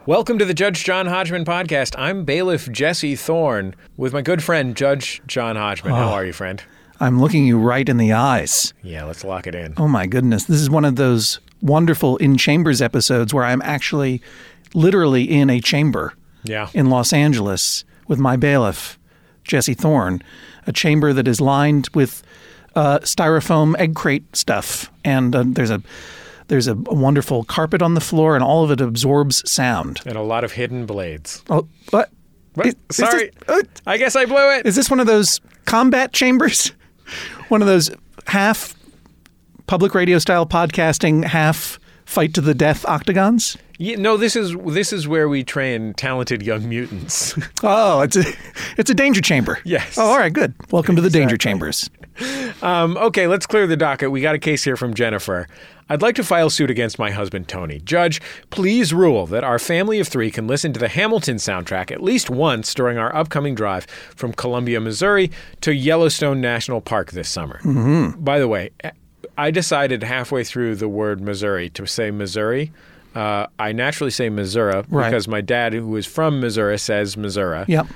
Welcome to the Judge John Hodgman podcast. I'm bailiff Jesse Thorne with my good friend, Judge John Hodgman. How are you, friend? I'm looking you right in the eyes. Yeah, let's lock it in. Oh, my goodness. This is one of those wonderful In Chambers episodes where I'm actually literally in a chamber in Los Angeles with my bailiff, Jesse Thorne, a chamber that is lined with styrofoam egg crate stuff. And there's a wonderful carpet on the floor, and all of it absorbs sound. And a lot of hidden blades. Oh, what? Sorry. I guess I blew it. Is this one of those combat chambers? One of those half public radio style podcasting, half fight to the death octagons? Yeah, no, this is where we train talented young mutants. Oh, it's a danger chamber. Yes. Oh, all right, good. Welcome to the danger chambers. Okay, let's clear the docket. We got a case here from Jennifer. I'd like to file suit against my husband, Tony. Judge, please rule that our family of three can listen to the Hamilton soundtrack at least once during our upcoming drive from Columbia, Missouri to Yellowstone National Park this summer. Mm-hmm. By the way, I decided halfway through the word Missouri to say Missouri. I naturally say Missouri because my dad, who is from Missouri, says Missouri. Yep.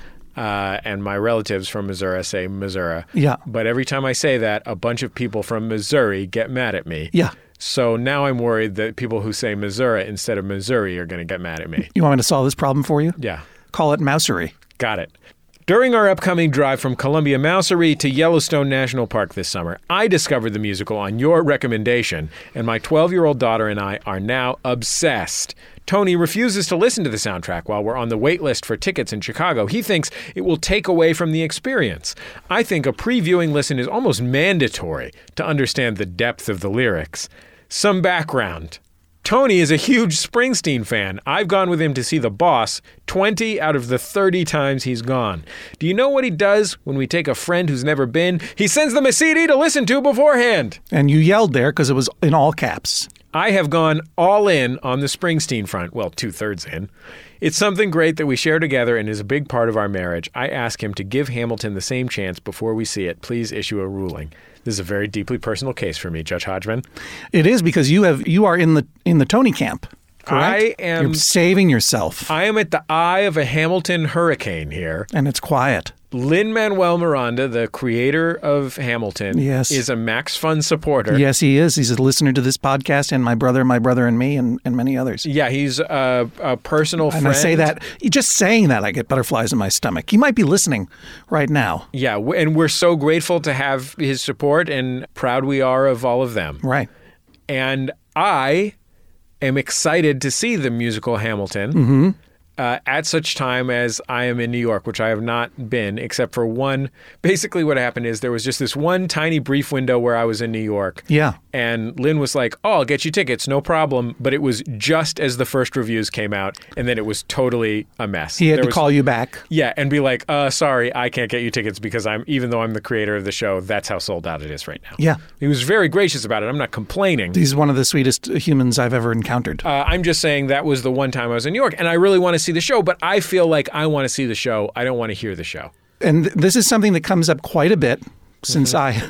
And my relatives from Missouri say Missouri. Yeah. But every time I say that, a bunch of people from Missouri get mad at me. Yeah. So now I'm worried that people who say Missouri instead of Missouri are going to get mad at me. You want me to solve this problem for you? Yeah. Call it Mousery. Got it. During our upcoming drive from Columbia Mousery to Yellowstone National Park this summer, I discovered the musical on your recommendation, and my 12-year-old daughter and I are now obsessed. Tony refuses to listen to the soundtrack while we're on the wait list for tickets in Chicago. He thinks it will take away from the experience. I think a pre-viewing listen is almost mandatory to understand the depth of the lyrics. Some background. Tony is a huge Springsteen fan. I've gone with him to see The Boss 20 out of the 30 times he's gone. Do you know what he does when we take a friend who's never been? He sends them a CD to listen to beforehand. And you yelled there because it was in all caps. I have gone all in on the Springsteen front. Well, 2/3 in. It's something great that we share together and is a big part of our marriage. I ask him to give Hamilton the same chance before we see it. Please issue a ruling. This is a very deeply personal case for me, Judge Hodgman. It is because you are in the Tony camp. Correct? I am. You're saving yourself. I am at the eye of a Hamilton hurricane here. And it's quiet. Lin-Manuel Miranda, the creator of Hamilton, is a Max Fun supporter. Yes, he is. He's a listener to this podcast, and my brother, and me, and many others. Yeah, he's a personal friend. And I say that, just saying that, I get butterflies in my stomach. He might be listening right now. Yeah, and we're so grateful to have his support, and proud we are of all of them. Right. And I am excited to see the musical Hamilton. Mm-hmm. At such time as I am in New York, which I have not been, except for one. Basically what happened is there was just this one tiny brief window where I was in New York. Yeah. And Lynn was like, oh, I'll get you tickets, no problem. But it was just as the first reviews came out, and then it was totally a mess. He had to call you back. Yeah, and be like, sorry, I can't get you tickets because even though I'm the creator of the show, that's how sold out it is right now. Yeah. He was very gracious about it. I'm not complaining. He's one of the sweetest humans I've ever encountered. I'm just saying that was the one time I was in New York, and I really want to see the show, but I feel like I want to see the show. I don't want to hear the show. And this is something that comes up quite a bit since I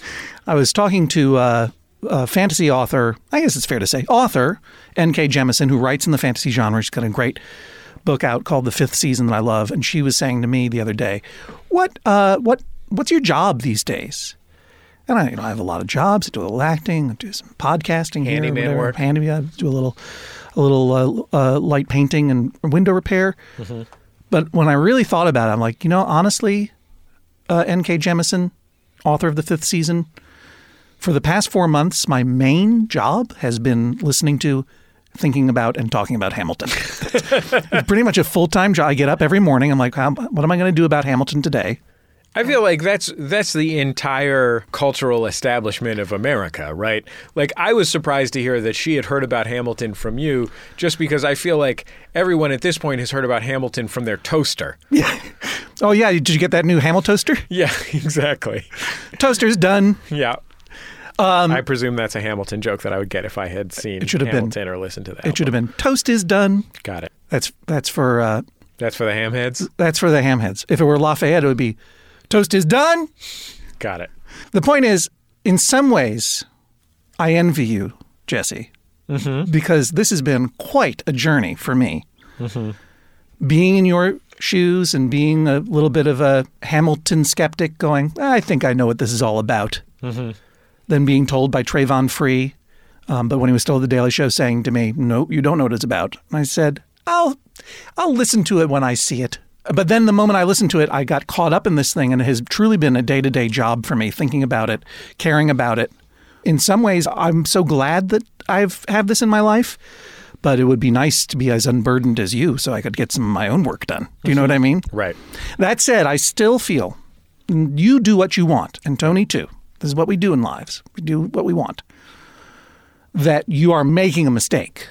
was talking to a fantasy author, I guess it's fair to say, author, N.K. Jemisin, who writes in the fantasy genre. She's got a great book out called The Fifth Season that I love. And she was saying to me the other day, what's your job these days? And I have a lot of jobs. I do a little acting, I do some podcasting, handyman work. Handyman, I do a little light painting and window repair. Mm-hmm. But when I really thought about it, I'm like, honestly, N.K. Jemisin, author of The Fifth Season, for the past 4 months, my main job has been listening to, thinking about, and talking about Hamilton. It's pretty much a full-time job. I get up every morning. I'm like, what am I going to do about Hamilton today? I feel like that's the entire cultural establishment of America, right? Like, I was surprised to hear that she had heard about Hamilton from you, just because I feel like everyone at this point has heard about Hamilton from their toaster. Yeah. Oh, yeah. Did you get that new Hamil toaster? Yeah, exactly. Toaster's done. Yeah. I presume that's a Hamilton joke that I would get if I had seen Hamilton or listened to that. It should have been. Toast is done. Got it. That's for... that's for the hamheads? That's for the hamheads. If it were Lafayette, it would be... Toast is done. Got it. The point is, in some ways, I envy you, Jesse, because this has been quite a journey for me being in your shoes and being a little bit of a Hamilton skeptic going, I think I know what this is all about. Then being told by Trayvon Free, but when he was still at The Daily Show, saying to me, nope, you don't know what it's about. And I said, I'll listen to it when I see it. But then the moment I listened to it, I got caught up in this thing, and it has truly been a day-to-day job for me, thinking about it, caring about it. In some ways, I'm so glad that I have this in my life, but it would be nice to be as unburdened as you so I could get some of my own work done. Do you know what I mean? Right. That said, I still feel you do what you want, and Tony too. This is what we do in lives. We do what we want. That you are making a mistake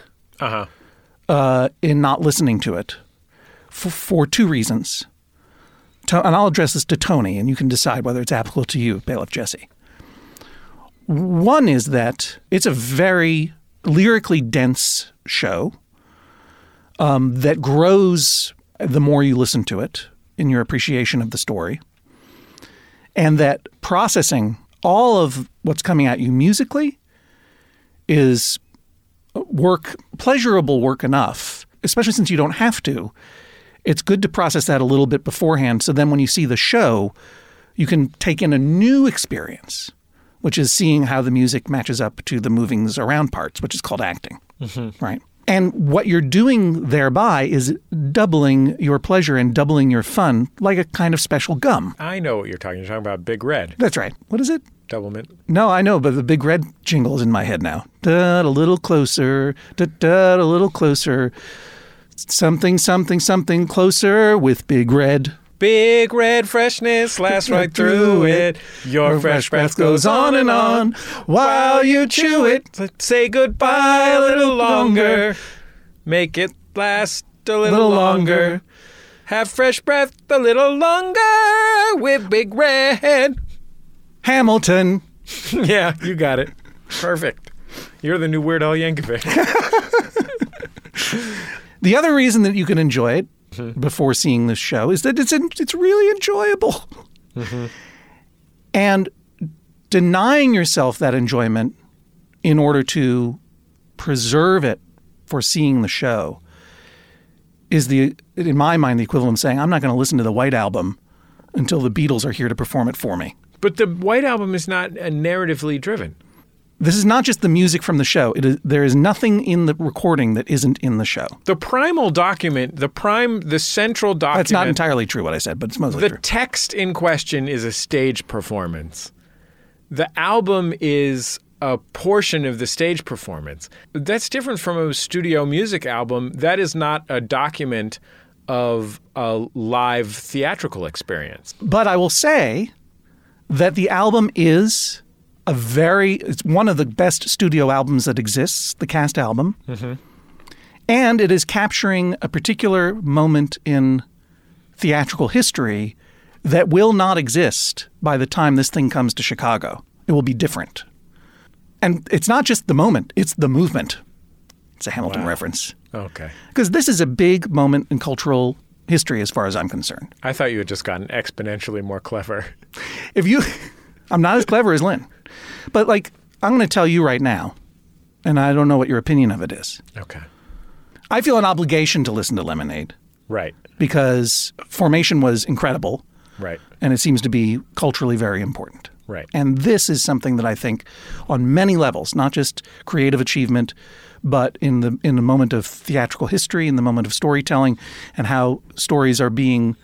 in not listening to it for two reasons. And I'll address this to Tony, and you can decide whether it's applicable to you, Bailiff Jesse. One is that it's a very lyrically dense show that grows the more you listen to it in your appreciation of the story, and that processing all of what's coming at you musically is pleasurable work enough, especially since you don't have to. It's good to process that a little bit beforehand, so then when you see the show, you can take in a new experience, which is seeing how the music matches up to the movings around parts, which is called acting, right? And what you're doing thereby is doubling your pleasure and doubling your fun, like a kind of special gum. I know what you're talking. You're talking about Big Red. That's right. What is it? Double mint. No, I know, but the Big Red jingle is in my head now. Da, a little closer, da, da, a little closer. Something, something, something closer with Big Red. Big Red freshness lasts right through it. Your fresh breath goes on and on while you chew it. Let's say goodbye a little longer. Make it last a little longer. Have fresh breath a little longer with Big Red. Hamilton. Yeah, you got it. Perfect. You're the new Weird Al Yankovic. The other reason that you can enjoy it before seeing this show is that it's really enjoyable. And denying yourself that enjoyment in order to preserve it for seeing the show is, in my mind, the equivalent of saying, I'm not going to listen to the White Album until the Beatles are here to perform it for me. But the White Album is not narratively driven. This is not just the music from the show. There is nothing in the recording that isn't in the show. The primal document, the central document. That's not entirely true what I said, but it's mostly true. The text in question is a stage performance. The album is a portion of the stage performance. That's different from a studio music album. That is not a document of a live theatrical experience. But I will say that the album is it's one of the best studio albums that exists, the Cast album. And it is capturing a particular moment in theatrical history that will not exist by the time this thing comes to Chicago. It will be different. And it's not just the moment, it's the movement. It's a Hamilton reference. Okay. Because this is a big moment in cultural history as far as I'm concerned. I thought you had just gotten exponentially more clever. I'm not as clever as Lynn. But I'm going to tell you right now, and I don't know what your opinion of it is. Okay. I feel an obligation to listen to Lemonade. Right. Because Formation was incredible. Right. And it seems to be culturally very important. Right. And this is something that I think on many levels, not just creative achievement, but in the moment of theatrical history, in the moment of storytelling, and how stories are being,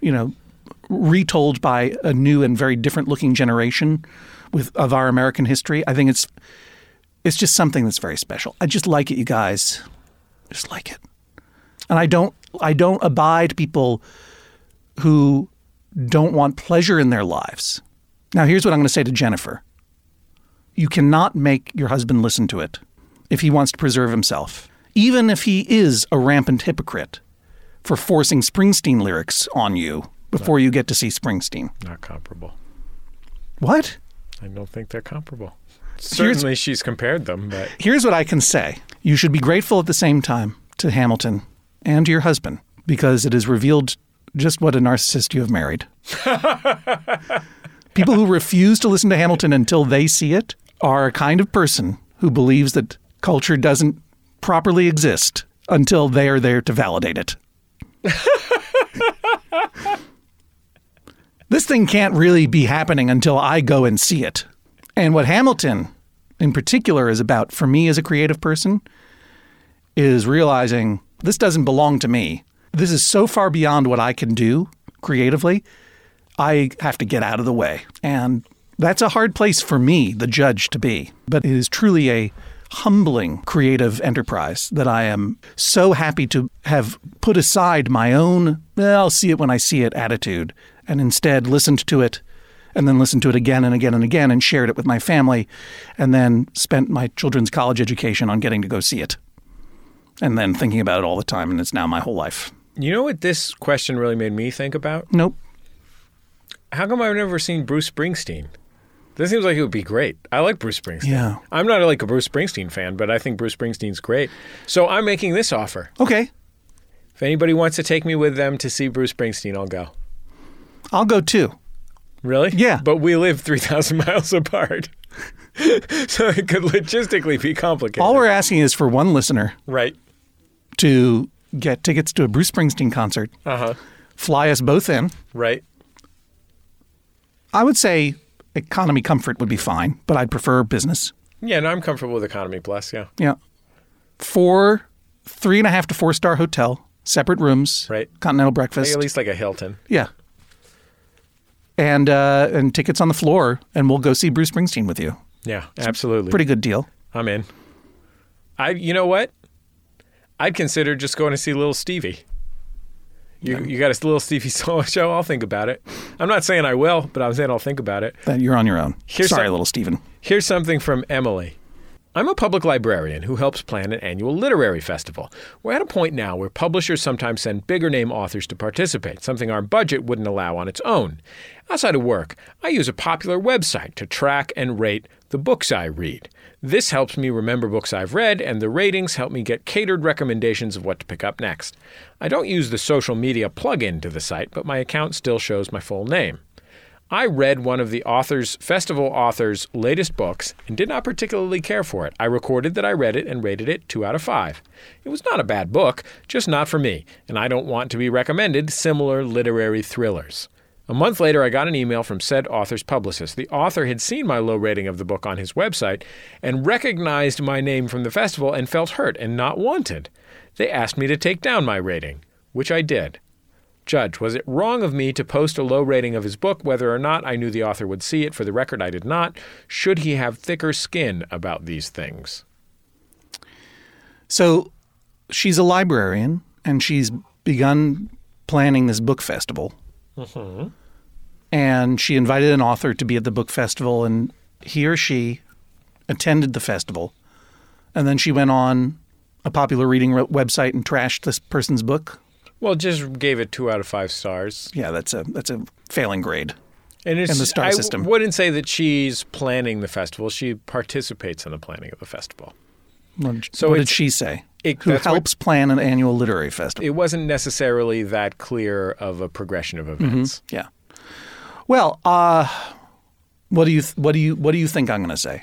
retold by a new and very different looking generation of our American history. I think it's just something that's very special. I just like it, you guys. Just like it. And I don't abide people who don't want pleasure in their lives. Now, here's what I'm going to say to Jennifer. You cannot make your husband listen to it if he wants to preserve himself, even if he is a rampant hypocrite for forcing Springsteen lyrics on you before you get to see Springsteen. Not comparable. What? I don't think they're comparable. Certainly she's compared them, but... Here's what I can say. You should be grateful at the same time to Hamilton and to your husband, because it has revealed just what a narcissist you have married. People who refuse to listen to Hamilton until they see it are a kind of person who believes that culture doesn't properly exist until they are there to validate it. This thing can't really be happening until I go and see it. And what Hamilton in particular is about for me as a creative person is realizing this doesn't belong to me. This is so far beyond what I can do creatively. I have to get out of the way. And that's a hard place for me, the judge, to be. But it is truly a humbling creative enterprise that I am so happy to have put aside my own, I'll see it when I see it attitude, and instead listened to it and then listened to it again and again and again and shared it with my family and then spent my children's college education on getting to go see it and then thinking about it all the time, and it's now my whole life. You know what this question really made me think about? Nope. How come I've never seen Bruce Springsteen? This seems like it would be great. I like Bruce Springsteen. Yeah. I'm not like a Bruce Springsteen fan, but I think Bruce Springsteen's great. So I'm making this offer. Okay. If anybody wants to take me with them to see Bruce Springsteen, I'll go. I'll go too. Really? Yeah. But we live 3,000 miles apart. So it could logistically be complicated. All we're asking is for one listener Right. to get tickets to a Bruce Springsteen concert, fly us both in. Right. I would say economy comfort would be fine, but I'd prefer business. Yeah, no, I'm comfortable with Economy Plus, yeah. Yeah. 3.5 to 4 star hotel, separate rooms, Right. continental breakfast. Like at least like a Hilton. Yeah. And tickets on the floor, and we'll go see Bruce Springsteen with you. Yeah, absolutely. Pretty good deal. I'm in. You know what? I'd consider just going to see Little Stevie. You got a Little Stevie solo show? I'll think about it. I'm not saying I will, but I'm saying I'll think about it. Then you're on your own. Sorry, little Stephen. Here's something from Emily. I'm a public librarian who helps plan an annual literary festival. We're at a point now where publishers sometimes send bigger name authors to participate, something our budget wouldn't allow on its own. Outside of work, I use a popular website to track and rate the books I read. This helps me remember books I've read, and the ratings help me get catered recommendations of what to pick up next. I don't use the social media plug-in to the site, but my account still shows my full name. I read one of the festival author's latest books and did not particularly care for it. I recorded that I read it and rated it 2 out of 5. It was not a bad book, just not for me, and I don't want to be recommended similar literary thrillers. A month later, I got an email from said author's publicist. The author had seen my low rating of the book on his website and recognized my name from the festival and felt hurt and not wanted. They asked me to take down my rating, which I did. Judge, was it wrong of me to post a low rating of his book, whether or not I knew the author would see it? For the record, I did not. Should he have thicker skin about these things? So she's a librarian, and she's begun planning this book festival. Mm-hmm. And she invited an author to be at the book festival, and he or she attended the festival. And then she went on a popular reading website and trashed this person's book. Well, just gave it 2 out of 5 stars. Yeah, that's a failing grade and it's, in the star system. I wouldn't say that she's planning the festival. She participates in the planning of the festival. What did she say? Who helps plan an annual literary festival? It wasn't necessarily that clear of a progression of events. Mm-hmm. Yeah. Well, what do you think I'm going to say?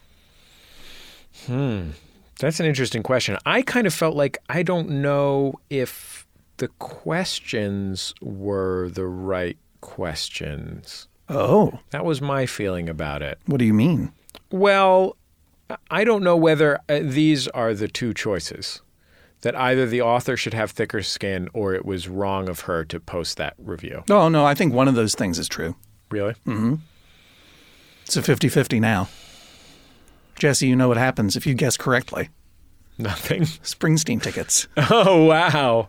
That's an interesting question. I kind of felt like I don't know if the questions were the right questions. Oh. That was my feeling about it. What do you mean? Well, I don't know whether these are the two choices, that either the author should have thicker skin or it was wrong of her to post that review. Oh, no, I think one of those things is true. Really? Mm-hmm. It's a 50-50 now. Jesse, you know what happens if you guess correctly. Nothing. Springsteen tickets. Oh, wow.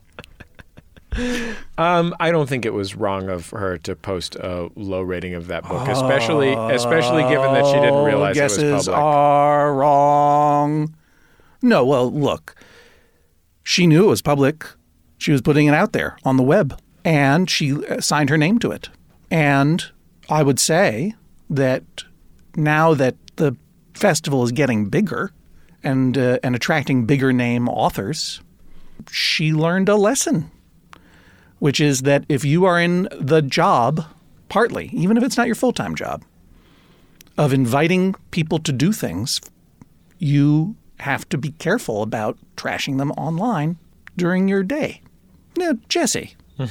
I don't think it was wrong of her to post a low rating of that book, especially given that she didn't realize it was public. Guesses are wrong. No, well, look. She knew it was public. She was putting it out there on the web, and she signed her name to it. And I would say that now that the festival is getting bigger and attracting bigger name authors, she learned a lesson, which is that if you are in the job, partly, even if it's not your full-time job, of inviting people to do things, you have to be careful about trashing them online during your day. Now, Jesse,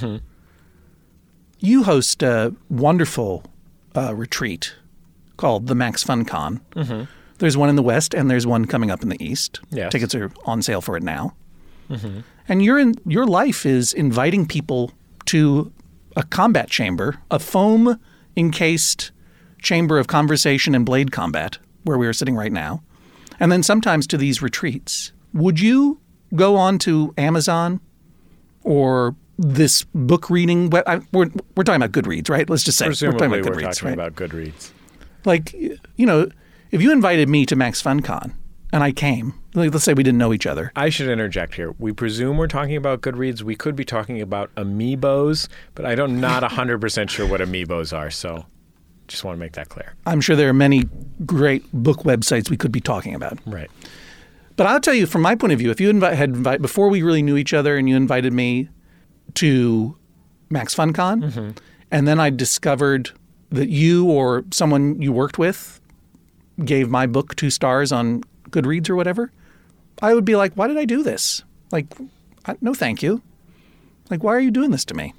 you host a wonderful retreat called the Max Fun Con. There's one in the West, and there's one coming up in the East. Yes. Tickets are on sale for it now. And your life is inviting people to a combat chamber, a foam-encased chamber of conversation and blade combat, where we are sitting right now, and then sometimes to these retreats. Would you go on to Amazon or this book reading? We're talking about Goodreads, right? Let's just say Presumably we're talking about Goodreads. Like, you know, if you invited me to Max Fun Con and I came, like, let's say we didn't know each other. I should interject here. We presume we're talking about Goodreads. We could be talking about Amiibos, but I'm not 100% sure what Amiibos are, so just want to make that clear. I'm sure there are many great book websites we could be talking about. Right. But I'll tell you, from my point of view, if you had before we really knew each other and you invited me to Max Fun Con, and then I discovered that you or someone you worked with gave my book 2 stars on Goodreads or whatever, I would be like, why did I do this? Like, no thank you. Like, why are you doing this to me?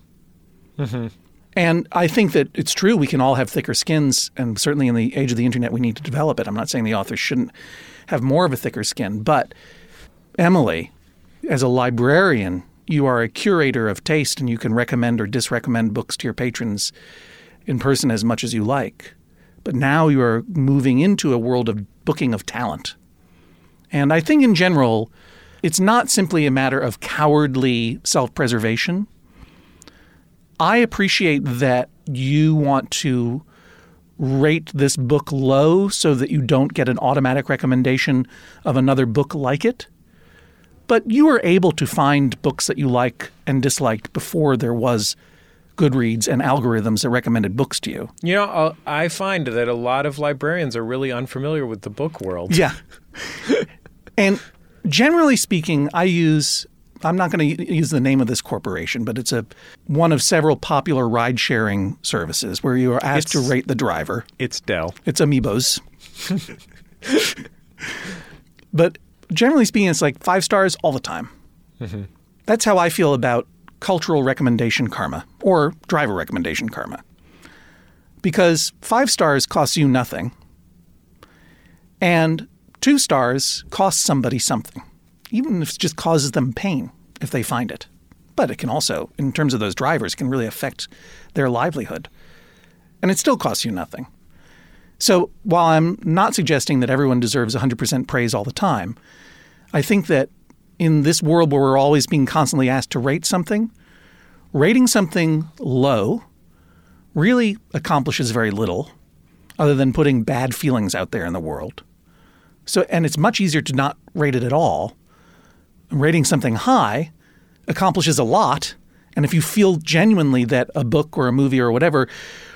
And I think that it's true. We can all have thicker skins, and certainly in the age of the internet, we need to develop it. I'm not saying the authors shouldn't have more of a thicker skin, but Emily, as a librarian, you are a curator of taste, and you can recommend or disrecommend books to your patrons in person as much as you like. But now you are moving into a world of booking of talent. And I think in general, it's not simply a matter of cowardly self-preservation. I appreciate that you want to rate this book low so that you don't get an automatic recommendation of another book like it. But you were able to find books that you like and disliked before there was Goodreads and algorithms that recommended books to you. You know, I find that a lot of librarians are really unfamiliar with the book world. Yeah. And generally speaking, I'm not going to use the name of this corporation, but it's one of several popular ride-sharing services where you are asked to rate the driver. It's Dell. It's Amiibos. But generally speaking, it's like 5 stars all the time. That's how I feel about cultural recommendation karma or driver recommendation karma. Because 5 stars costs you nothing, and 2 stars costs somebody something, even if it just causes them pain if they find it. But it can also, in terms of those drivers, can really affect their livelihood. And it still costs you nothing. So while I'm not suggesting that everyone deserves 100% praise all the time, I think that in this world where we're always being constantly asked to rate something, rating something low really accomplishes very little other than putting bad feelings out there in the world. And it's much easier to not rate it at all. Rating something high accomplishes a lot. And if you feel genuinely that a book or a movie or whatever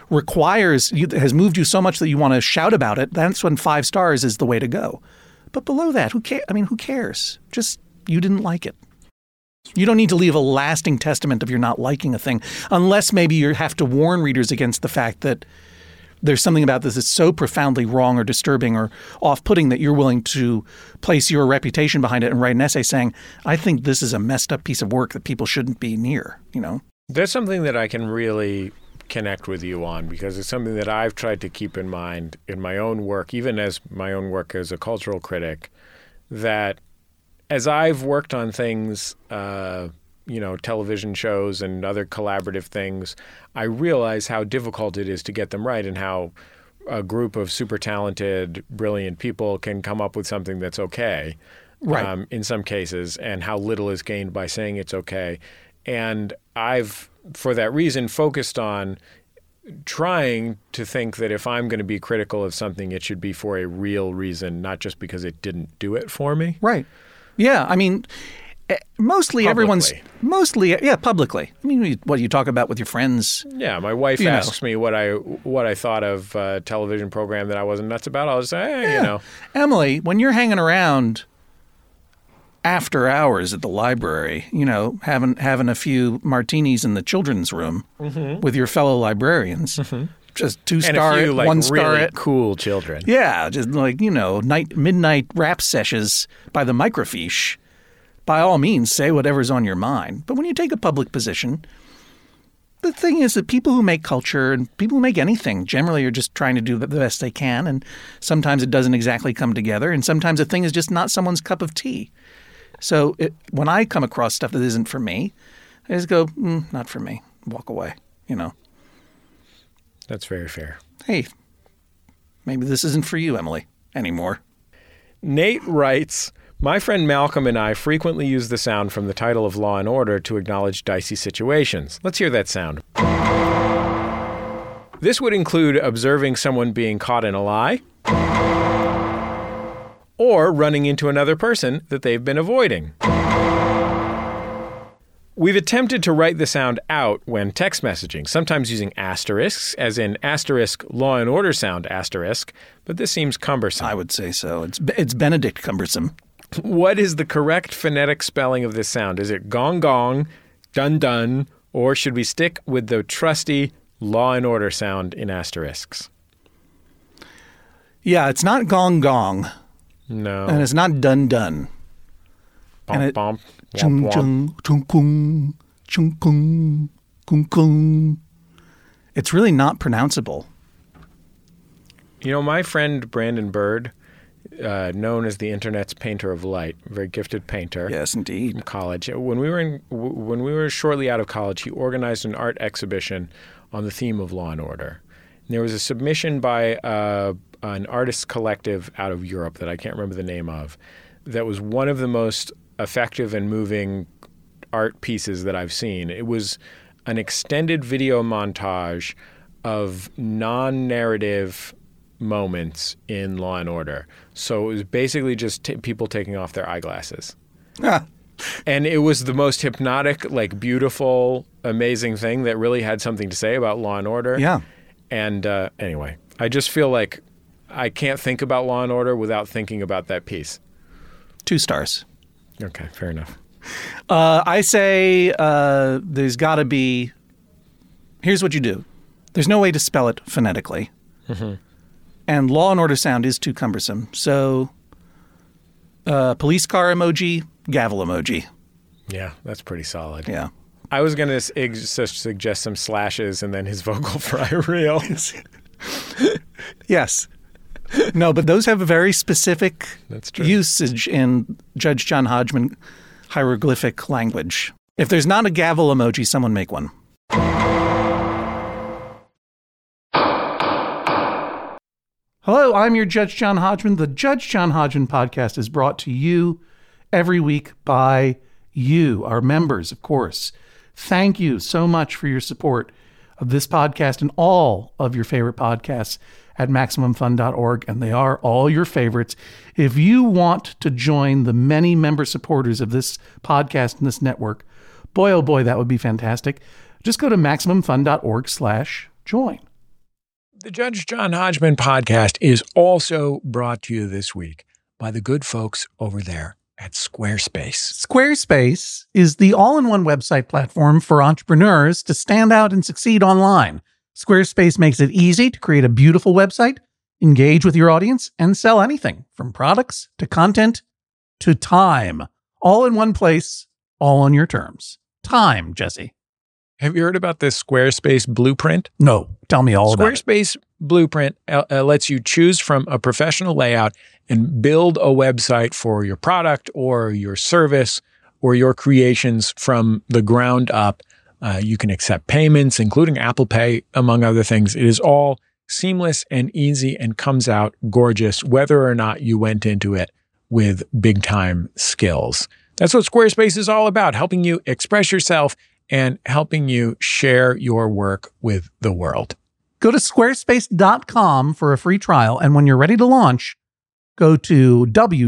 has moved you so much that you want to shout about it, that's when 5 stars is the way to go. But below that, who cares? Just you didn't like it. You don't need to leave a lasting testament of your not liking a thing, unless maybe you have to warn readers against the fact that there's something about this that's so profoundly wrong or disturbing or off-putting that you're willing to place your reputation behind it and write an essay saying, I think this is a messed up piece of work that people shouldn't be near, you know? That's something that I can really connect with you on, because it's something that I've tried to keep in mind in my own work, even as my own work as a cultural critic, that as I've worked on things, television shows and other collaborative things, I realize how difficult it is to get them right and how a group of super talented, brilliant people can come up with something that's okay, right, in some cases, and how little is gained by saying it's okay. And I've, for that reason, focused on trying to think that if I'm going to be critical of something, it should be for a real reason, not just because it didn't do it for me. Right. Yeah. I mean, mostly Publicly. Publicly. I mean, what you talk about with your friends. Yeah. My wife asks me what I thought of a television program that I wasn't nuts about. I'll just say, Emily, when you're hanging around after hours at the library, having a few martinis in the children's room with your fellow librarians, just 2-star, and a few, 1-star, really cool children. Yeah, just midnight rap sessions by the microfiche by all means, say whatever's on your mind. But when you take a public position, the thing is that people who make culture and people who make anything generally are just trying to do the best they can. And sometimes it doesn't exactly come together. And sometimes a thing is just not someone's cup of tea. So when I come across stuff that isn't for me, I just go, not for me. Walk away, That's very fair. Hey, maybe this isn't for you, Emily, anymore. Nate writes, my friend Malcolm and I frequently use the sound from the title of Law & Order to acknowledge dicey situations. Let's hear that sound. This would include observing someone being caught in a lie or running into another person that they've been avoiding. We've attempted to write the sound out when text messaging, sometimes using asterisks, as in asterisk Law & Order sound asterisk, but this seems cumbersome. I would say so. It's Benedict cumbersome. What is the correct phonetic spelling of this sound? Is it gong gong, dun dun, or should we stick with the trusty Law & Order sound in asterisks? Yeah, it's not gong gong. No. And it's not dun dun. Bump, bump, chung womp, womp. chung chung kung chung kung kung kung. It's really not pronounceable. My friend Brandon Bird, known as the internet's painter of light, very gifted painter. Yes, indeed. From college. When we were shortly out of college, he organized an art exhibition on the theme of Law & Order. And there was a submission by an artist collective out of Europe that I can't remember the name of, that was one of the most effective and moving art pieces that I've seen. It was an extended video montage of non-narrative moments in Law & Order. So it was basically just people taking off their eyeglasses. And it was the most hypnotic, beautiful, amazing thing that really had something to say about Law & Order. Yeah. And anyway, I just feel like I can't think about Law & Order without thinking about that piece. 2 stars. Okay, fair enough. I say there's got to be... Here's what you do. There's no way to spell it phonetically. Mm-hmm. And Law & Order sound is too cumbersome. So police car emoji, gavel emoji. Yeah, that's pretty solid. Yeah. I was going to suggest some slashes and then his vocal fry reel. Yes. No, but those have a very specific usage in Judge John Hodgman hieroglyphic language. If there's not a gavel emoji, someone make one. Hello, I'm your Judge John Hodgman. The Judge John Hodgman podcast is brought to you every week by you, our members, of course. Thank you so much for your support of this podcast and all of your favorite podcasts at MaximumFun.org, and they are all your favorites. If you want to join the many member supporters of this podcast and this network, boy, oh boy, that would be fantastic. Just go to MaximumFun.org/join. The Judge John Hodgman podcast is also brought to you this week by the good folks over there at Squarespace. Squarespace is the all-in-one website platform for entrepreneurs to stand out and succeed online. Squarespace makes it easy to create a beautiful website, engage with your audience, and sell anything from products to content to time. All in one place, all on your terms. Time, Jesse. Have you heard about this Squarespace blueprint? No, tell me all about it. Squarespace blueprint lets you choose from a professional layout and build a website for your product or your service or your creations from the ground up. You can accept payments, including Apple Pay, among other things. It is all seamless and easy and comes out gorgeous, whether or not you went into it with big time skills. That's what Squarespace is all about, helping you express yourself and helping you share your work with the world. Go to squarespace.com for a free trial. And when you're ready to launch, go to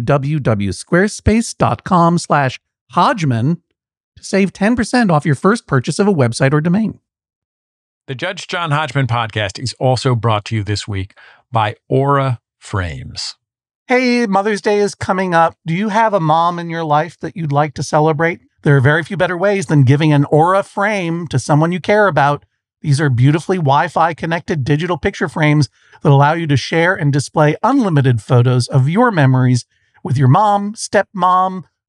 www.squarespace.com/Hodgman to save 10% off your first purchase of a website or domain. The Judge John Hodgman podcast is also brought to you this week by Aura Frames. Hey, Mother's Day is coming up. Do you have a mom in your life that you'd like to celebrate? There are very few better ways than giving an Aura frame to someone you care about. These are beautifully Wi-Fi connected digital picture frames that allow you to share and display unlimited photos of your memories with your mom, stepmom,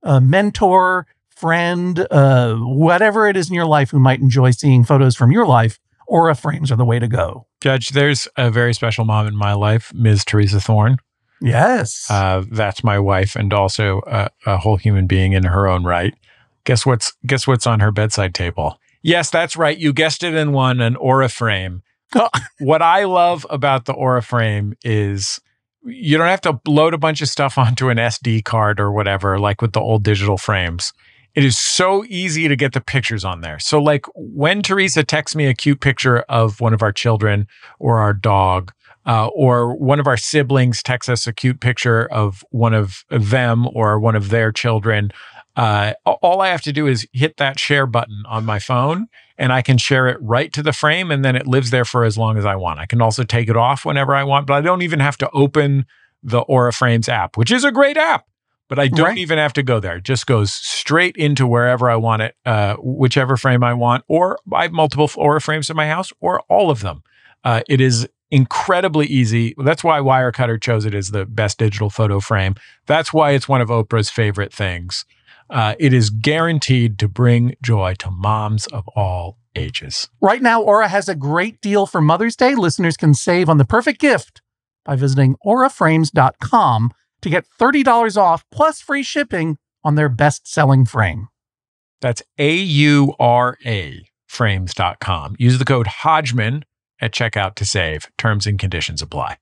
a mentor, friend, whatever it is in your life who might enjoy seeing photos from your life, Aura frames are the way to go. Judge, there's a very special mom in my life, Ms. Teresa Thorne. Yes. That's my wife and also a whole human being in her own right. Guess what's on her bedside table? Yes, that's right. You guessed it in one, an Aura frame. What I love about the Aura frame is you don't have to load a bunch of stuff onto an SD card or whatever, like with the old digital frames. It is so easy to get the pictures on there. So like when Teresa texts me a cute picture of one of our children or our dog, or one of our siblings texts us a cute picture of one of them or one of their children, all I have to do is hit that share button on my phone and I can share it right to the frame and then it lives there for as long as I want. I can also take it off whenever I want, but I don't even have to open the Aura Frames app, which is a great app. But I don't even have to go there. It just goes straight into wherever I want it, whichever frame I want, or I have multiple Aura frames in my house, or all of them. It is incredibly easy. That's why Wirecutter chose it as the best digital photo frame. That's why it's one of Oprah's favorite things. It is guaranteed to bring joy to moms of all ages. Right now, Aura has a great deal for Mother's Day. Listeners can save on the perfect gift by visiting auraframes.com to get $30 off plus free shipping on their best-selling frame. That's AURA frames.com. Use the code Hodgman at checkout to save. Terms and conditions apply.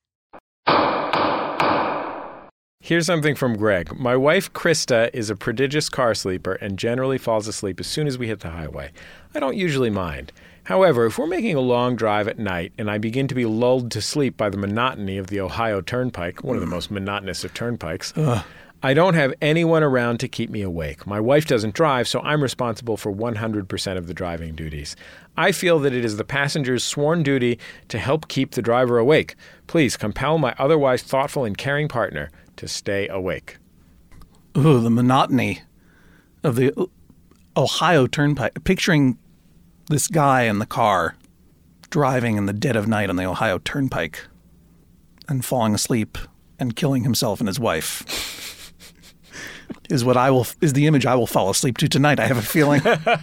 Here's something from Greg. My wife, Krista, is a prodigious car sleeper and generally falls asleep as soon as we hit the highway. I don't usually mind. However, if we're making a long drive at night and I begin to be lulled to sleep by the monotony of the Ohio Turnpike, one of the most monotonous of turnpikes, I don't have anyone around to keep me awake. My wife doesn't drive, so I'm responsible for 100% of the driving duties. I feel that it is the passenger's sworn duty to help keep the driver awake. Please compel my otherwise thoughtful and caring partner to stay awake. Ooh, the monotony of the Ohio Turnpike. Picturing this guy in the car driving in the dead of night on the Ohio Turnpike and falling asleep and killing himself and his wife is the image I will fall asleep to tonight. I have a feeling.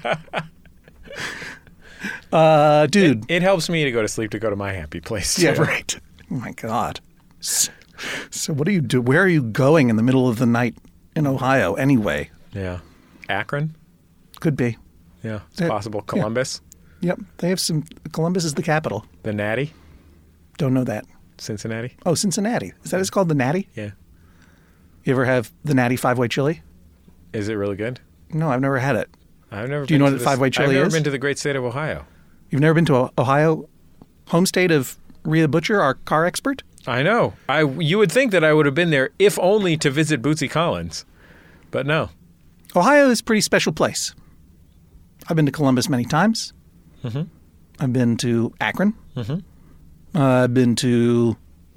Dude. It helps me to go to sleep to go to my happy place too. Yeah, right. Oh my God. So what do you do? Where are you going in the middle of the night in Ohio anyway? Yeah. Akron? Could be. Yeah, it's possible. Columbus? Yeah. Yep. They have some. Columbus is the capital. The Natty? Don't know that. Cincinnati? Oh, Cincinnati. Is that it's called the Natty? Yeah. You ever have the Natty 5-way chili? Is it really good? No, I've never had it. I've never. Do you know what the 5-way chili is? I've never been to the great state of Ohio. You've never been to Ohio, home state of Rhea Butcher, our car expert? I know. You would think that I would have been there if only to visit Bootsy Collins, but no. Ohio is a pretty special place. I've been to Columbus many times. Mm-hmm. I've been to Akron. Mm-hmm. I've been to...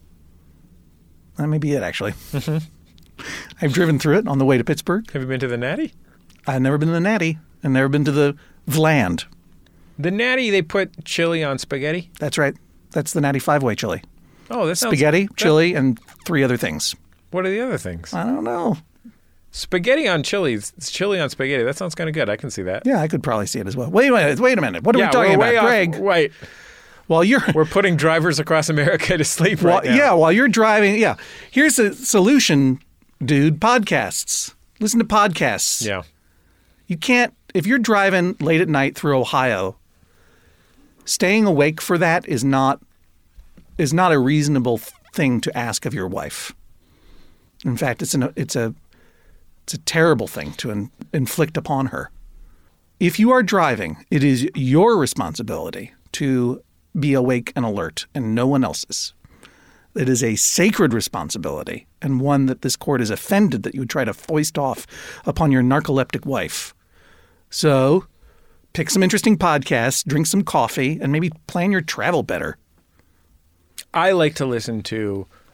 That may be it, actually. Mm-hmm. I've driven through it on the way to Pittsburgh. Have you been to the Natty? I've never been to the Natty. I've never been to the Vland. The Natty, they put chili on spaghetti? That's right. That's the Natty 5-way chili. Oh, that sounds... Spaghetti, chili, and 3 other things. What are the other things? I don't know. Spaghetti on chili. Chili on spaghetti. That sounds kind of good. I can see that. Yeah, I could probably see it as well. Wait a minute. What are we talking about, Greg? Wait. While we're putting drivers across America to sleep right now. Yeah, while you're driving. Yeah. Here's a solution, dude. Podcasts. Listen to podcasts. Yeah. You can't, if you're driving late at night through Ohio, staying awake for that is not a reasonable thing to ask of your wife. In fact, it's a terrible thing to inflict upon her. If you are driving, it is your responsibility to be awake and alert, and no one else's. It is a sacred responsibility, and one that this court is offended that you would try to foist off upon your narcoleptic wife. So, pick some interesting podcasts, drink some coffee, and maybe plan your travel better. I like to listen to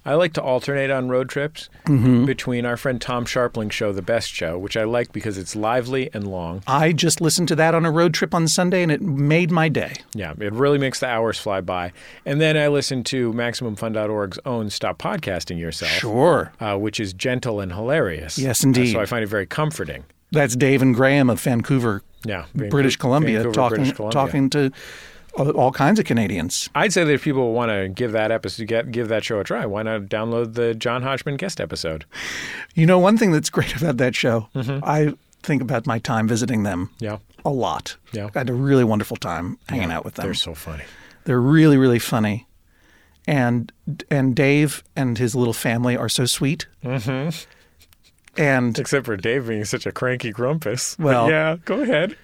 I like to alternate on road trips between our friend Tom Sharpling's show, The Best Show, which I like because it's lively and long. I just listened to that on a road trip on Sunday, and it made my day. Yeah, it really makes the hours fly by. And then I listen to MaximumFun.org's own Stop Podcasting Yourself. Sure. Which is gentle and hilarious. Yes, indeed. So I find it very comforting. That's Dave and Graham of Vancouver, British Columbia, talking to all kinds of Canadians. I'd say that if people want to give that episode, give that show a try, why not download the John Hodgman guest episode? You know, one thing that's great about that show, I think about my time visiting them a lot. Yeah. I had a really wonderful time hanging out with them. They're so funny. They're really, really funny. And Dave and his little family are so sweet. Mm-hmm. And except for Dave being such a cranky grumpus. Well, but yeah, go ahead.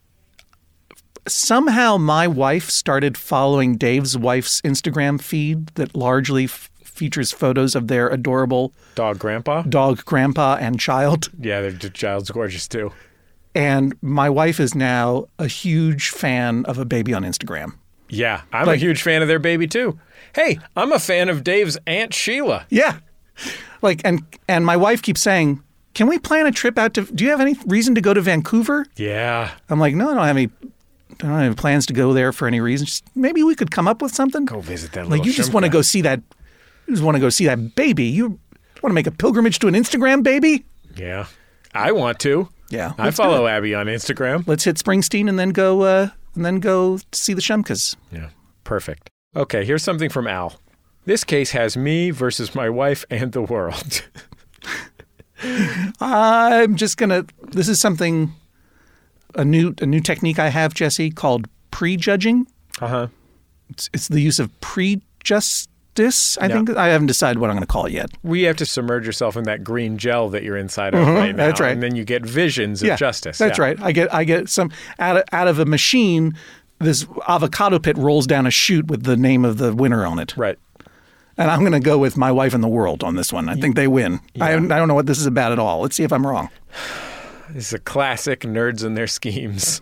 Somehow my wife started following Dave's wife's Instagram feed that largely features photos of their adorable dog grandpa and child. Yeah, their child's gorgeous too. And my wife is now a huge fan of a baby on Instagram. Yeah, I'm a huge fan of their baby too. Hey, I'm a fan of Dave's Aunt Sheila. Yeah. And my wife keeps saying, "Can we plan a trip out to, do you have any reason to go to Vancouver?" Yeah. I'm like, "No, I don't have any plans to go there for any reason. Just, maybe we could come up with something. Go visit that little Like, you just want to go see that. You just want to go see that baby. You want to make a pilgrimage to an Instagram baby?" Yeah. I want to. Yeah. I follow Abby on Instagram. Let's hit Springsteen and then go see the Shumkas. Yeah. Perfect. Okay, here's something from Al. This case has me versus my wife and the world. I'm just this is something, a new technique I have, Jesse, called prejudging. Uh-huh. It's the use of prejustice, I think. I haven't decided what I'm going to call it yet. We have to submerge yourself in that green gel that you're inside of right now. That's right. And then you get visions of justice. That's right. I get some, out of a machine, this avocado pit rolls down a chute with the name of the winner on it. Right. And I'm going to go with my wife and the world on this one. I think they win. Yeah. I don't know what this is about at all. Let's see if I'm wrong. This is a classic nerds and their schemes.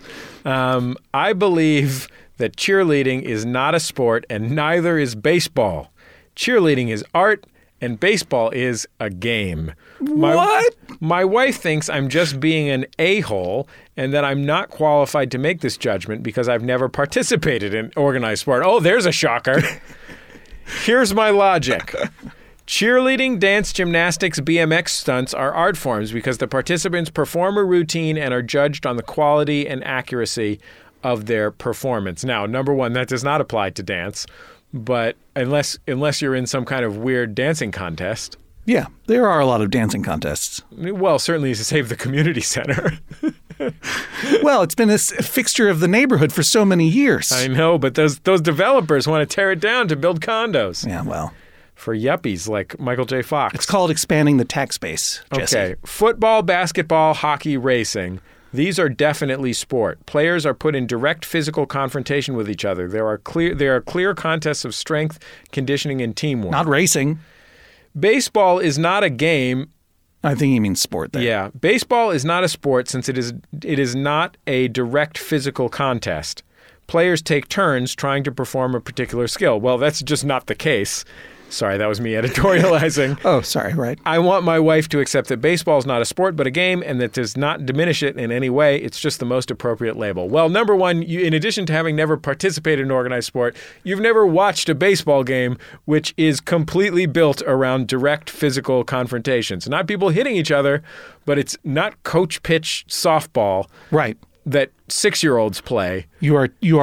I believe that cheerleading is not a sport and neither is baseball. Cheerleading is art and baseball is a game. What? My wife thinks I'm just being an a-hole and that I'm not qualified to make this judgment because I've never participated in organized sport. Oh, there's a shocker. Here's my logic. Cheerleading, dance, gymnastics, BMX stunts are art forms because the participants perform a routine and are judged on the quality and accuracy of their performance. Now, number one, that does not apply to dance, but unless you're in some kind of weird dancing contest. Yeah, there are a lot of dancing contests. Well, certainly to save the community center. Well, it's been a fixture of the neighborhood for so many years. I know, but those developers want to tear it down to build condos. Yeah, well. For yuppies like Michael J. Fox. It's called expanding the tax base, Jesse. Okay. Football, basketball, hockey, racing. These are definitely sport. Players are put in direct physical confrontation with each other. There are clear contests of strength, conditioning, and teamwork. Not racing. Baseball is not a game. I think he means sport there. Yeah. Baseball is not a sport since it is not a direct physical contest. Players take turns trying to perform a particular skill. Well, that's just not the case. Sorry, that was me editorializing. Oh, sorry, right. I want my wife to accept that baseball is not a sport but a game and that does not diminish it in any way. It's just the most appropriate label. Well, number one, in addition to having never participated in organized sport, you've never watched a baseball game which is completely built around direct physical confrontations. Not people hitting each other, but it's not coach pitch softball. Right. That 6-year-olds play. You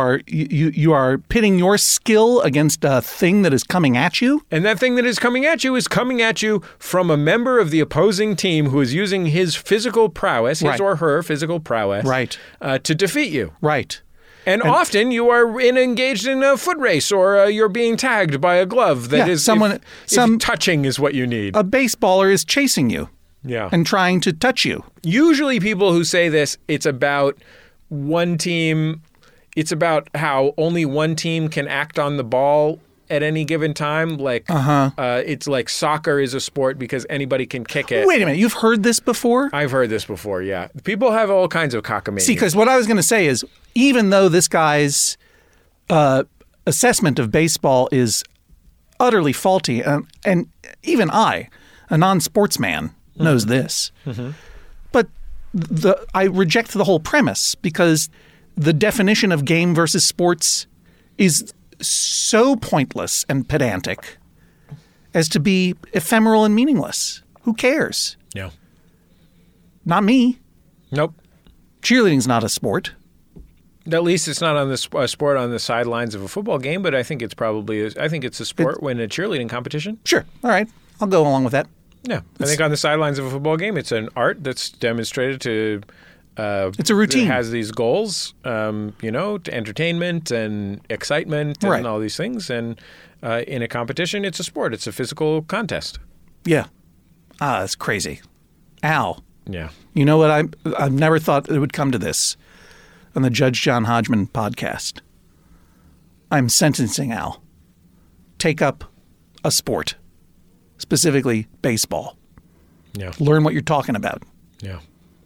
are pitting your skill against a thing that is coming at you. And that thing that is coming at you from a member of the opposing team who is using his physical prowess, his or her physical prowess, right, to defeat you. Right. And often you are engaged in a foot race or you're being tagged by a glove that is if touching is what you need. A baseballer is chasing you. Yeah. And trying to touch you. Usually people who say this, it's about one team. It's about how only one team can act on the ball at any given time. Like, it's like soccer is a sport because anybody can kick it. Wait a minute. You've heard this before? I've heard this before, yeah. People have all kinds of cockamamie. See, because what I was going to say is, even though this guy's assessment of baseball is utterly faulty. And even I, a non-sportsman, knows this. But I reject the whole premise because the definition of game versus sports is so pointless and pedantic as to be ephemeral and meaningless. Who cares? Yeah. Not me. Nope. Cheerleading's not a sport. At least it's not on the sport on the sidelines of a football game, but I think it's a sport when a cheerleading competition. Sure. All right. I'll go along with that. Yeah. I think on the sidelines of a football game, it's an art that's demonstrated to it's a routine. It has these goals, to entertainment and excitement and Right. all these things. And in a competition, it's a sport. It's a physical contest. Yeah. That's crazy. Al, Yeah. you know what? I've never thought it would come to this on the Judge John Hodgman podcast. I'm sentencing Al. Take up a sport, specifically baseball. Yeah. Learn what you're talking about. Yeah.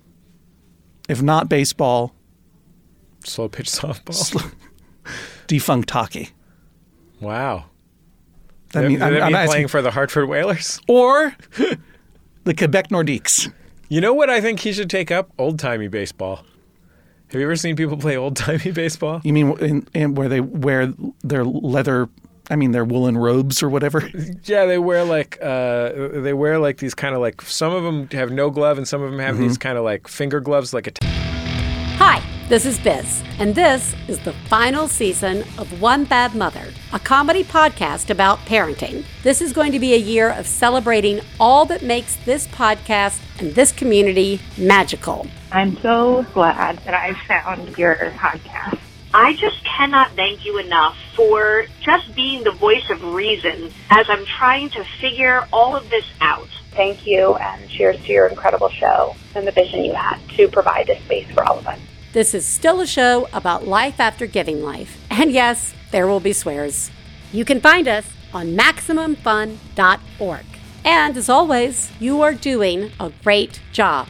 If not baseball, Slow pitch softball. defunct hockey. Wow. I mean, Does that I'm mean asking- playing for the Hartford Whalers? Or the Quebec Nordiques. You know what I think he should take up? Old-timey baseball. Have you ever seen people play old-timey baseball? You mean in where they wear their leather, their woolen robes or whatever? Yeah, they wear like these kind of like, some of them have no glove and some of them have these kind of like finger gloves like a Hi, this is Biz, and this is the final season of One Bad Mother, a comedy podcast about parenting. This is going to be a year of celebrating all that makes this podcast and this community magical. I'm so glad that I found your podcast. I just cannot thank you enough for just being the voice of reason as I'm trying to figure all of this out. Thank you, and cheers to your incredible show and the vision you had to provide this space for all of us. This is still a show about life after giving life. And yes, there will be swears. You can find us on MaximumFun.org. And as always, you are doing a great job.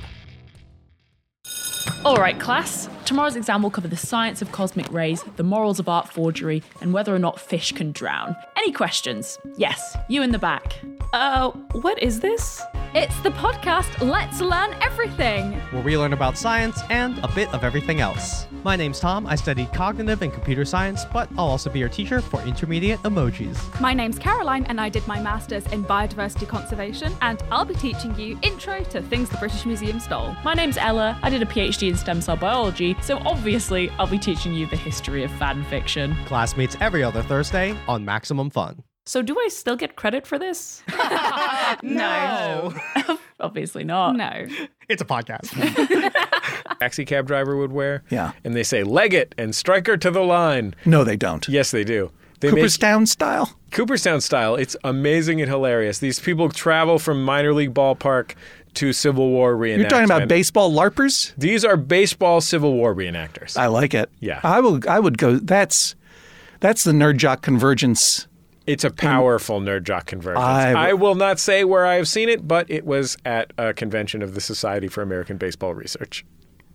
All right, class. Tomorrow's exam will cover the science of cosmic rays, the morals of art forgery, and whether or not fish can drown. Any questions? Yes, you in the back. What is this? It's the podcast Let's Learn Everything. Where we learn about science and a bit of everything else. My name's Tom. I studied cognitive and computer science, but I'll also be your teacher for intermediate emojis. My name's Caroline, and I did my master's in biodiversity conservation, and I'll be teaching you intro to things the British Museum stole. My name's Ella. I did a PhD in stem cell biology, so obviously I'll be teaching you the history of fan fiction. Class meets every other Thursday on Maximum Fun. So do I still get credit for this? No. Obviously not. No. It's a podcast. taxi cab driver would wear. Yeah. And they say, leg it and strike her to the line. No, they don't. Yes, they do. They Cooperstown style? Cooperstown style. It's amazing and hilarious. These people travel from minor league ballpark to Civil War reenactment. You're talking about baseball LARPers? These are baseball Civil War reenactors. I like it. Yeah. I would go, that's the nerd jock convergence. It's a powerful nerd jock convergence. I I will not say where I have seen it, but it was at a convention of the Society for American Baseball Research.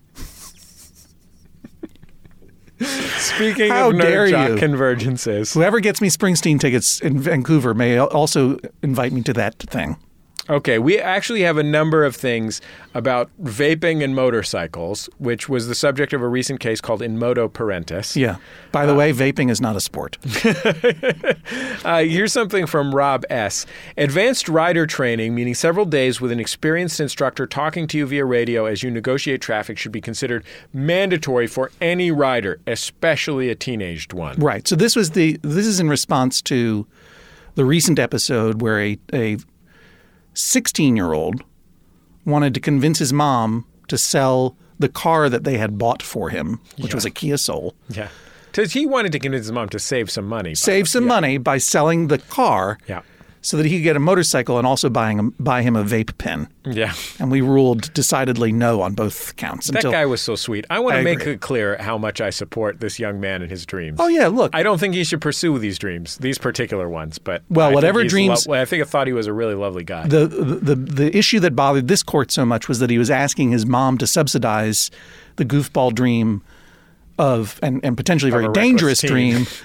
Speaking How of dare nerd jock you. convergences. Whoever gets me Springsteen tickets in Vancouver may also invite me to that thing. Okay, we actually have a number of things about vaping and motorcycles, which was the subject of a recent case called In Moto Parentis. Yeah. By the way, vaping is not a sport. Here's something from Rob S. Advanced rider training, meaning several days with an experienced instructor talking to you via radio as you negotiate traffic, should be considered mandatory for any rider, especially a teenaged one. Right. So this is in response to the recent episode where a 16-year-old wanted to convince his mom to sell the car that they had bought for him, which was a Kia Soul. Yeah. Because he wanted to convince his mom to save some money. Save some money by selling the car Yeah. so that he could get a motorcycle and also buy him a vape pen. Yeah. And we ruled decidedly no on both counts. That guy was so sweet. I want I to make agree. it clear how much I support this young man and his dreams. Oh, yeah, look. I don't think he should pursue these dreams, these particular ones. But Well, I think whatever he's dreams- I think I thought he was a really lovely guy. The issue that bothered this court so much was that he was asking his mom to subsidize the goofball dream of, and potentially very a reckless dangerous teen. dream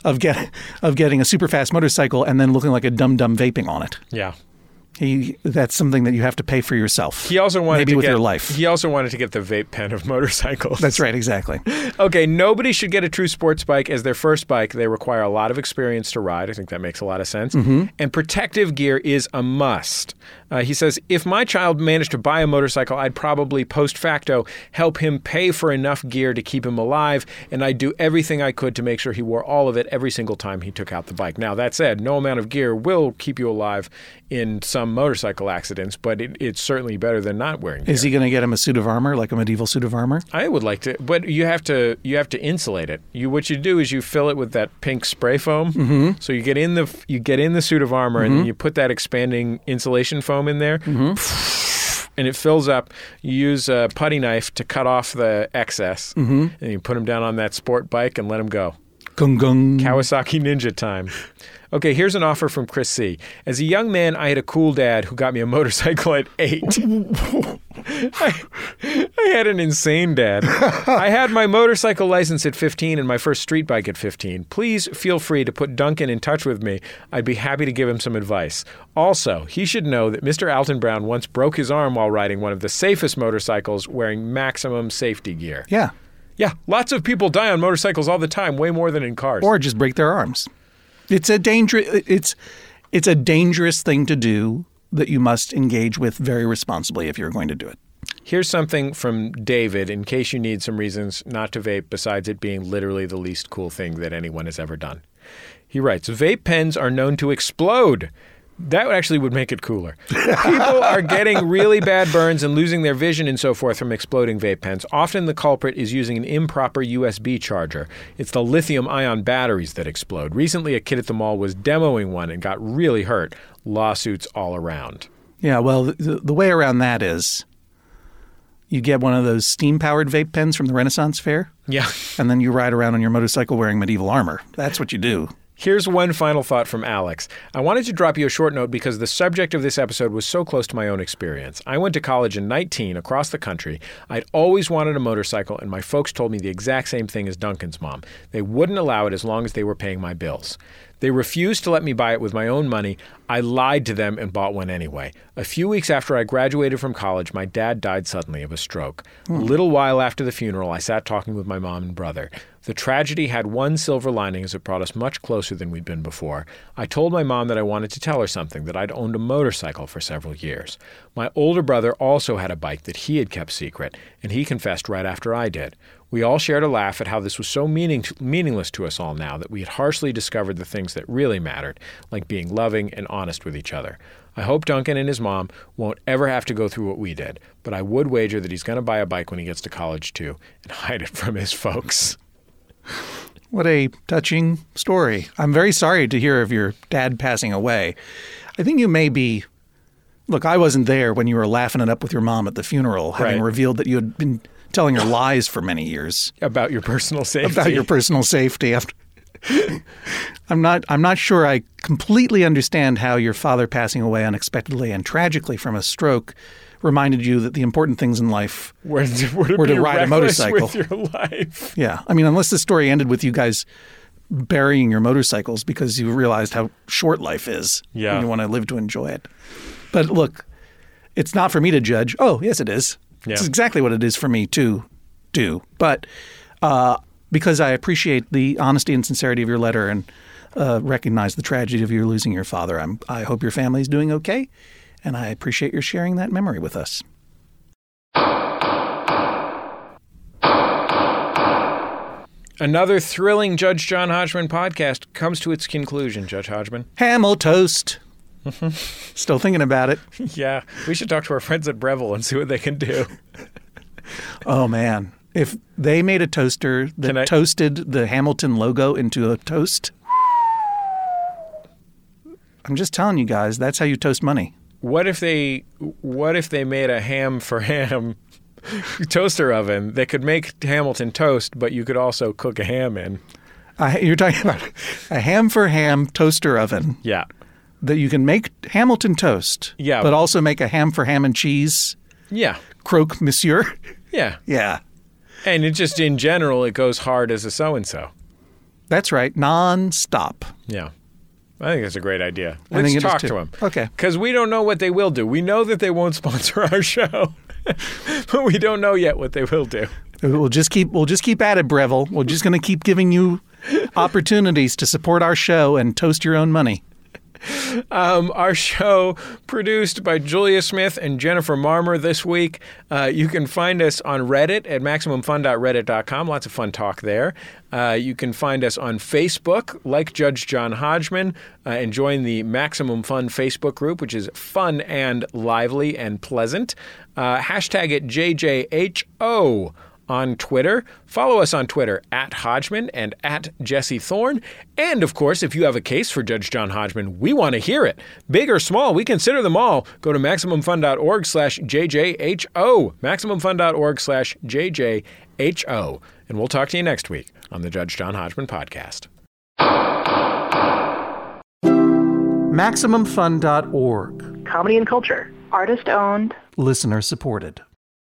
of getting a super fast motorcycle and then looking like a dum-dum vaping on it. Yeah. That's something that you have to pay for yourself. He also wanted maybe with your life. He also wanted to get the vape pen of motorcycles. That's right, exactly. Okay, nobody should get a true sports bike as their first bike. They require a lot of experience to ride. I think that makes a lot of sense. Mm-hmm. And protective gear is a must. He says, if my child managed to buy a motorcycle, I'd probably post facto help him pay for enough gear to keep him alive, and I'd do everything I could to make sure he wore all of it every single time he took out the bike. Now, that said, no amount of gear will keep you alive in some motorcycle accidents, but it's certainly better than not wearing gear. Is he going to get him a suit of armor, like a medieval suit of armor? I would like to, but you have to insulate it. What you do is you fill it with that pink spray foam. Mm-hmm. So you get in the suit of armor, Mm-hmm. and then you put that expanding insulation foam in there. Mm-hmm. And it fills up. You use a putty knife to cut off the excess, Mm-hmm. and you put him down on that sport bike and let him go. Gung gung. Kawasaki Ninja time. Okay, here's an offer from Chris C. As a young man, I had a cool dad who got me a motorcycle at 8. I had an insane dad. I had my motorcycle license at 15 and my first street bike at 15. Please feel free to put Duncan in touch with me. I'd be happy to give him some advice. Also, he should know that Mr. Alton Brown once broke his arm while riding one of the safest motorcycles wearing maximum safety gear. Yeah. Yeah, lots of people die on motorcycles all the time, way more than in cars. Or just break their arms. It's a dangerous thing to do that you must engage with very responsibly if you're going to do it. Here's something from David, in case you need some reasons not to vape besides it being literally the least cool thing that anyone has ever done. He writes, vape pens are known to explode. That actually would make it cooler. People are getting really bad burns and losing their vision and so forth from exploding vape pens. Often the culprit is using an improper USB charger. It's the lithium-ion batteries that explode. Recently, a kid at the mall was demoing one and got really hurt. Lawsuits all around. Yeah, well, the way around that is you get one of those steam-powered vape pens from the Renaissance Fair. Yeah. And then you ride around on your motorcycle wearing medieval armor. That's what you do. Here's one final thought from Alex. I wanted to drop you a short note because the subject of this episode was so close to my own experience. I went to college in 19 across the country. I'd always wanted a motorcycle, and my folks told me the exact same thing as Duncan's mom. They wouldn't allow it as long as they were paying my bills. They refused to let me buy it with my own money. I lied to them and bought one anyway. A few weeks after I graduated from college, my dad died suddenly of a stroke. A little while after the funeral, I sat talking with my mom and brother. The tragedy had one silver lining as it brought us much closer than we'd been before. I told my mom that I wanted to tell her something, that I'd owned a motorcycle for several years. My older brother also had a bike that he had kept secret, and he confessed right after I did. We all shared a laugh at how this was so meaningless to us all now that we had harshly discovered the things that really mattered, like being loving and honest with each other. I hope Duncan and his mom won't ever have to go through what we did, but I would wager that he's going to buy a bike when he gets to college too, and hide it from his folks. What a touching story. I'm very sorry to hear of your dad passing away. I think you may be... Look, I wasn't there when you were laughing it up with your mom at the funeral, having revealed that you had been telling her lies for many years. About your personal safety. About your personal safety. I'm not sure I completely understand how your father passing away unexpectedly and tragically from a stroke reminded you that the important things in life were to ride a motorcycle. With your life. Yeah. I mean, unless the story ended with you guys burying your motorcycles because you realized how short life is. Yeah. And you want to live to enjoy it. But look, it's not for me to judge. Oh, yes, it is. Yeah. It's exactly what it is for me to do. But because I appreciate the honesty and sincerity of your letter and recognize the tragedy of your losing your father, I hope your family is doing okay. And I appreciate your sharing that memory with us. Another thrilling Judge John Hodgman podcast comes to its conclusion, Judge Hodgman. Hamel toast. Still thinking about it. Yeah, we should talk to our friends at Breville and see what they can do. Oh, man. If they made a toaster that toasted the Hamilton logo into a toast, I'm just telling you guys, that's how you toast money. What if they made a ham for ham toaster oven that could make Hamilton toast, but you could also cook a ham in? You're talking about a ham for ham toaster oven. Yeah. That you can make Hamilton toast. Yeah. But also make a ham for ham and cheese. Yeah. Croque monsieur. Yeah. Yeah. And it just, in general, it goes hard as a so-and-so. That's right. Non-stop. Yeah. I think that's a great idea. I think Let's it is talk too. to them. Okay. Because we don't know what they will do. We know that they won't sponsor our show, but we don't know yet what they will do. We'll just keep at it, Breville. We're just going to keep giving you opportunities to support our show and toast your own money. Our show produced by Julia Smith and Jennifer Marmer this week. You can find us on Reddit at MaximumFun.reddit.com. Lots of fun talk there. You can find us on Facebook, like Judge John Hodgman, and join the Maximum Fun Facebook group, which is fun and lively and pleasant. Hashtag it JJHO. On Twitter. Follow us on Twitter at Hodgman and at Jesse Thorne. And, of course, if you have a case for Judge John Hodgman, we want to hear it. Big or small, we consider them all. Go to MaximumFun.org/JJHO. MaximumFun.org/JJHO. And we'll talk to you next week on the Judge John Hodgman podcast. MaximumFun.org. Comedy and culture. Artist owned. Listener supported.